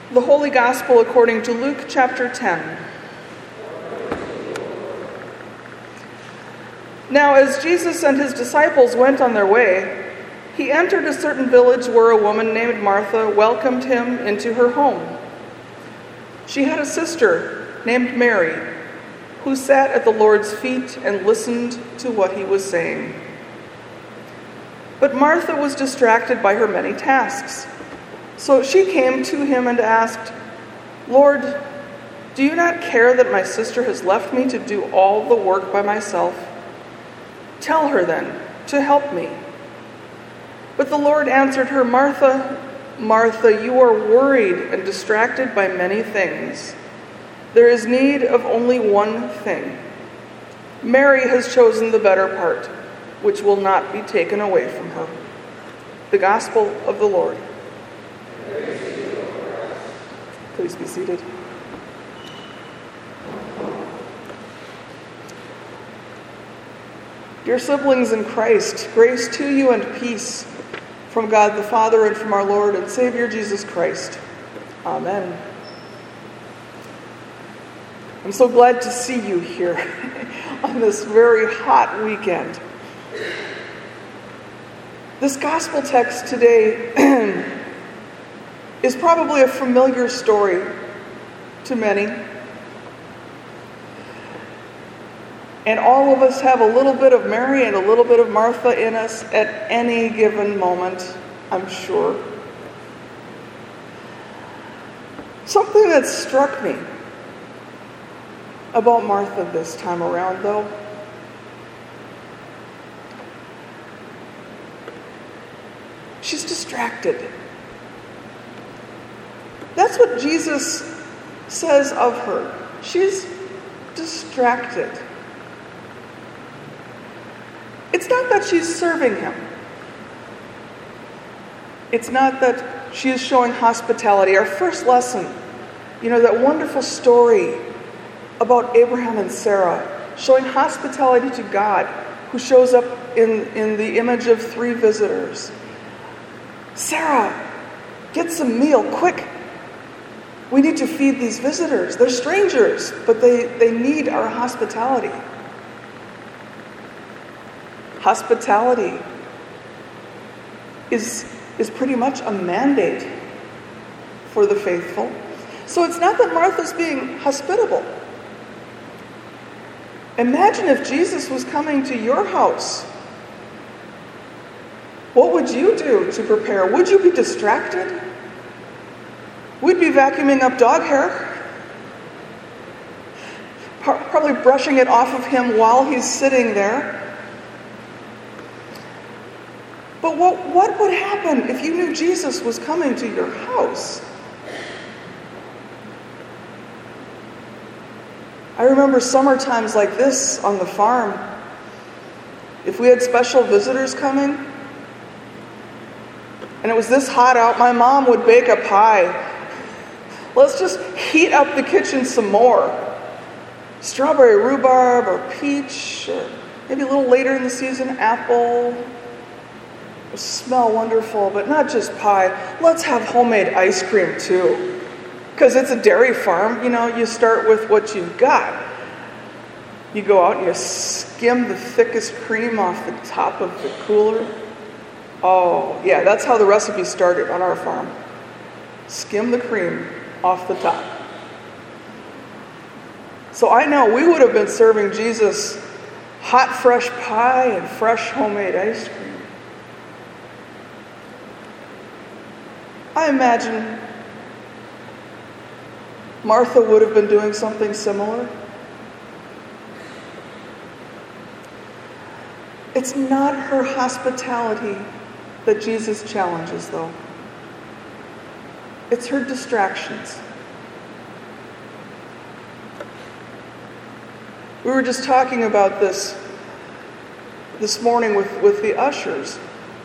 The Holy Gospel according to Luke chapter 10. Now, as Jesus and his disciples went on their way, he entered a certain village where a woman named Martha welcomed him into her home. She had a sister named Mary, who sat at the Lord's feet and listened to what he was saying. But Martha was distracted by her many tasks. So she came to him and asked, "Lord, do you not care that my sister has left me to do all the work by myself? Tell her then to help me." But the Lord answered her, "Martha, Martha, you are worried and distracted by many things. There is need of only one thing. Mary has chosen the better part, which will not be taken away from her." The Gospel of the Lord. Please be seated. Dear siblings in Christ, grace to you and peace from God the Father and from our Lord and Savior Jesus Christ. Amen. I'm so glad to see you here on this very hot weekend. This gospel text today is probably a familiar story to many. And all of us have a little bit of Mary and a little bit of Martha in us at any given moment, I'm sure. Something that struck me about Martha this time around, though, she's distracted. That's what Jesus says of her. She's distracted. It's not that she's serving him. It's not that she is showing hospitality. Our first lesson, that wonderful story about Abraham and Sarah showing hospitality to God, who shows up in the image of 3 visitors. "Sarah, get some meal, quick. We need to feed these visitors. They're strangers, but they need our hospitality." Hospitality is pretty much a mandate for the faithful. So it's not that Martha's being hospitable. Imagine if Jesus was coming to your house. What would you do to prepare? Would you be distracted? We'd be vacuuming up dog hair, probably brushing it off of him while he's sitting there. But what would happen if you knew Jesus was coming to your house? I remember summer times like this on the farm. If we had special visitors coming, and it was this hot out, my mom would bake a pie. Let's just heat up the kitchen some more. Strawberry rhubarb or peach, or maybe a little later in the season, apple. It would smell wonderful, but not just pie. Let's have homemade ice cream too. Because it's a dairy farm, you start with what you've got. You go out and you skim the thickest cream off the top of the cooler. Oh, yeah, that's how the recipe started on our farm. Skim the cream off the top. So I know we would have been serving Jesus hot, fresh pie and fresh homemade ice cream. I imagine Martha would have been doing something similar. It's not her hospitality that Jesus challenges, though. It's her distractions. We were just talking about this morning with the ushers.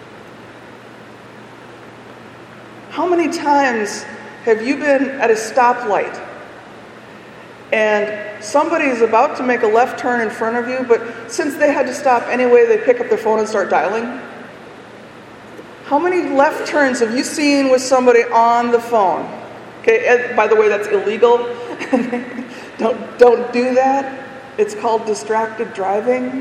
How many times have you been at a stoplight and somebody is about to make a left turn in front of you, but since they had to stop anyway, they pick up their phone and start dialing? How many left turns have you seen with somebody on the phone? Okay, and by the way, that's illegal. Don't do that. It's called distracted driving.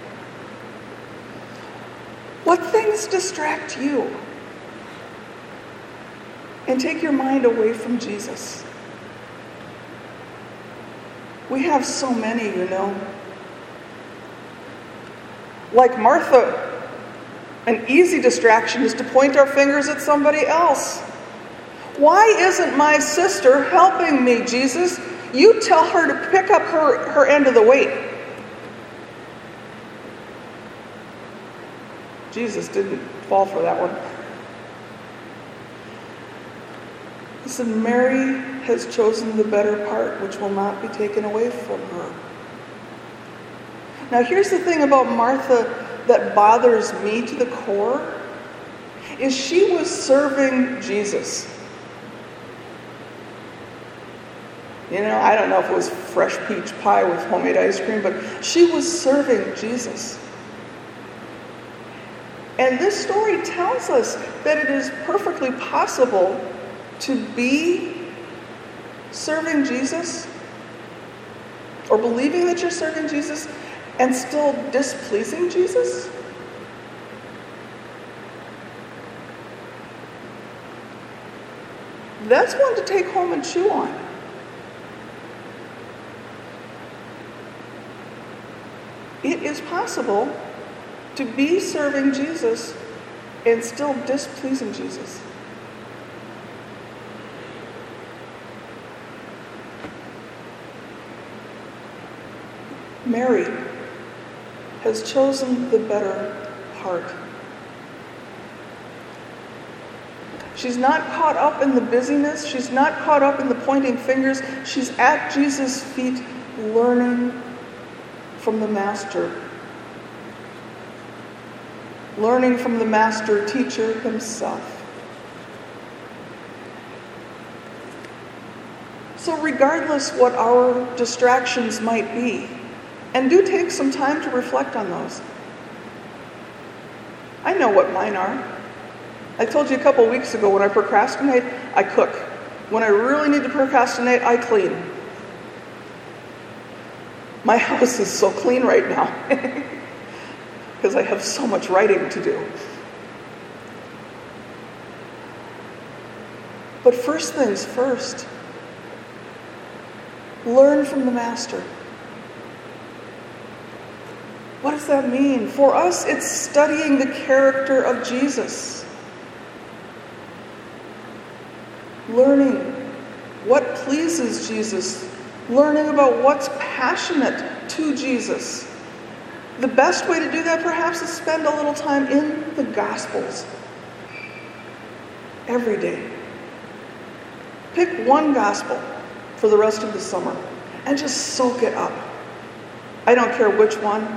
What things distract you and take your mind away from Jesus? We have so many, Like Martha, an easy distraction is to point our fingers at somebody else. Why isn't my sister helping me, Jesus? You tell her to pick up her end of the weight. Jesus didn't fall for that one. He said, Mary has chosen the better part, which will not be taken away from her. Now, here's the thing about Martha that bothers me to the core, is she was serving Jesus. I don't know if it was fresh peach pie with homemade ice cream, but she was serving Jesus. And this story tells us that it is perfectly possible to be serving Jesus or believing that you're serving Jesus and still displeasing Jesus. That's one to take home and chew on. It is possible to be serving Jesus and still displeasing Jesus. Mary has chosen the better part. She's not caught up in the busyness. She's not caught up in the pointing fingers. She's at Jesus' feet learning from the Master. Learning from the Master Teacher himself. So regardless what our distractions might be, and do take some time to reflect on those. I know what mine are. I told you a couple weeks ago, when I procrastinate, I cook. When I really need to procrastinate, I clean. My house is so clean right now because I have so much writing to do. But first things first, learn from the Master. What does that mean? For us, it's studying the character of Jesus. Learning what pleases Jesus. Learning about what's passionate to Jesus. The best way to do that, perhaps, is spend a little time in the Gospels. Every day. Pick one Gospel for the rest of the summer and just soak it up. I don't care which one.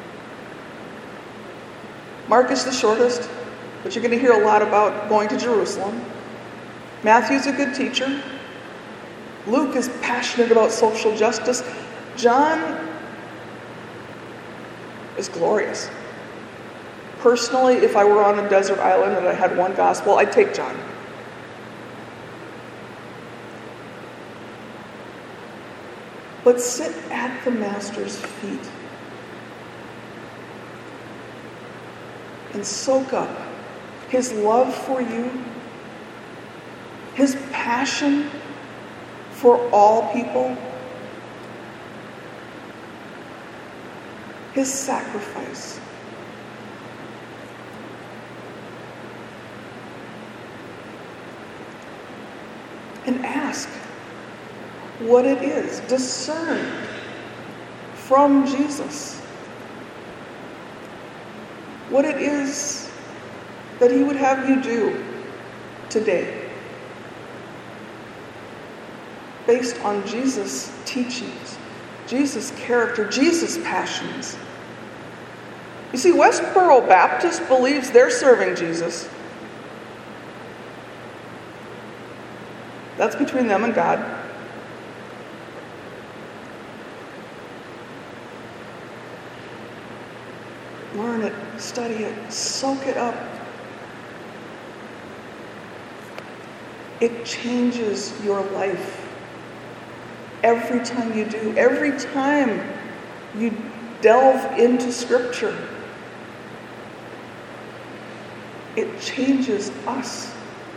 Mark is the shortest, but you're going to hear a lot about going to Jerusalem. Matthew's a good teacher. Luke is passionate about social justice. John is glorious. Personally, if I were on a desert island and I had one gospel, I'd take John. But sit at the Master's feet and soak up his love for you, his passion for all people, his sacrifice. And ask what it is. Discern from Jesus what it is that he would have you do today, based on Jesus' teachings, Jesus' character, Jesus' passions. You see, Westboro Baptist believes they're serving Jesus. That's between them and God. Learn it, study it, soak it up. It changes your life. Every time you do, every time you delve into Scripture, it changes us.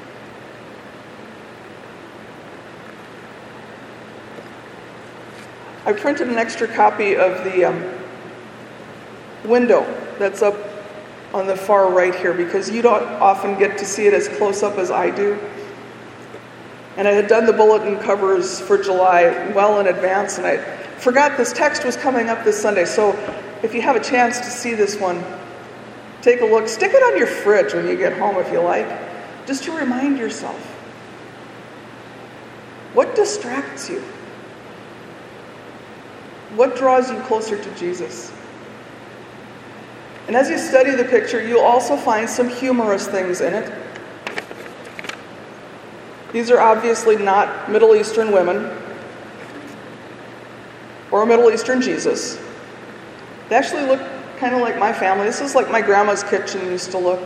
I printed an extra copy of the window that's up on the far right here because you don't often get to see it as close up as I do. And I had done the bulletin covers for July well in advance, and I forgot this text was coming up this Sunday. So if you have a chance to see this one, take a look. Stick it on your fridge when you get home if you like, just to remind yourself. What distracts you? What draws you closer to Jesus? And as you study the picture, you'll also find some humorous things in it. These are obviously not Middle Eastern women or a Middle Eastern Jesus. They actually look kind of like my family. This is like my grandma's kitchen used to look.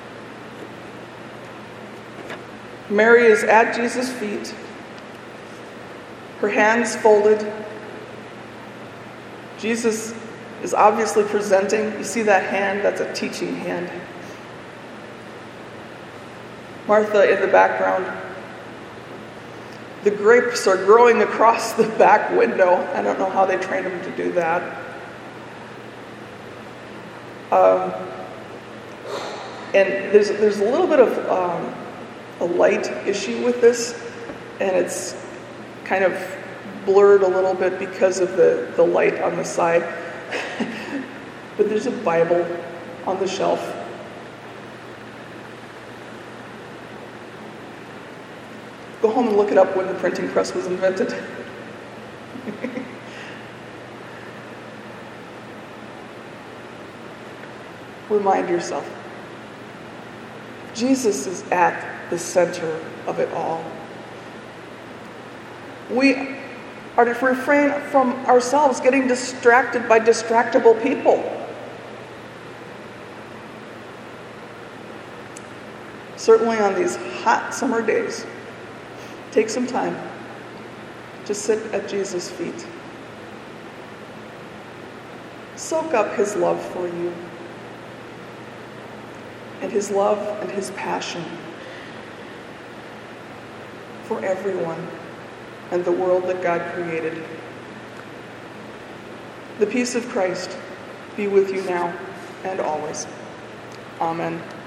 Mary is at Jesus' feet, her hands folded. Jesus is obviously presenting. You see that hand? That's a teaching hand. Martha in the background. The grapes are growing across the back window. I don't know how they trained them to do that. And there's a little bit of a light issue with this, and it's kind of blurred a little bit because of the light on the side. But there's a Bible on the shelf. Go home and look it up when the printing press was invented. Remind yourself, Jesus is at the center of it all. We are to refrain from ourselves getting distracted by distractible people. Certainly on these hot summer days, take some time to sit at Jesus' feet. Soak up his love for you, and his love and his passion for everyone and the world that God created. The peace of Christ be with you now and always. Amen.